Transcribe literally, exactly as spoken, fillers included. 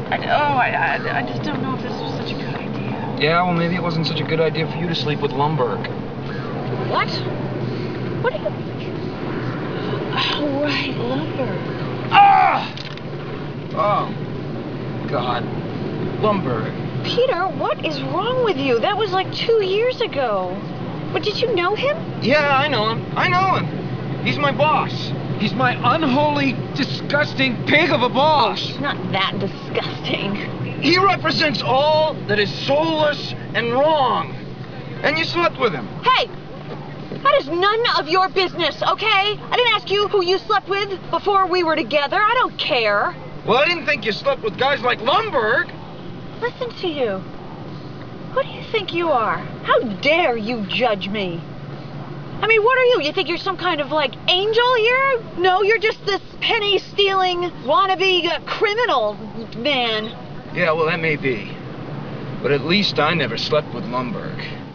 I, oh, I, I, I just don't know if this was such a good idea. Yeah, well, maybe it wasn't such a good idea for you to sleep with Lumberg. What? What are you... Oh, right, Lumberg. Ah! Oh, God. Lumberg. Peter, what is wrong with you? That was like two years ago. But did you know him? Yeah, I know him. I know him. He's my boss. He's my unholy, disgusting pig of a boss. Oh, he's not that disgusting. He represents all that is soulless and wrong. And you slept with him. Hey! That is none of your business, okay? I didn't ask you who you slept with before we were together. I don't care. Well, I didn't think you slept with guys like Lumberg. Listen to you. Who do you think you are? How dare you judge me? I mean, what are you? You think you're some kind of, like, angel here? No, you're just this penny-stealing, wannabe uh, criminal man. Yeah, well, that may be. But at least I never slept with Lumberg.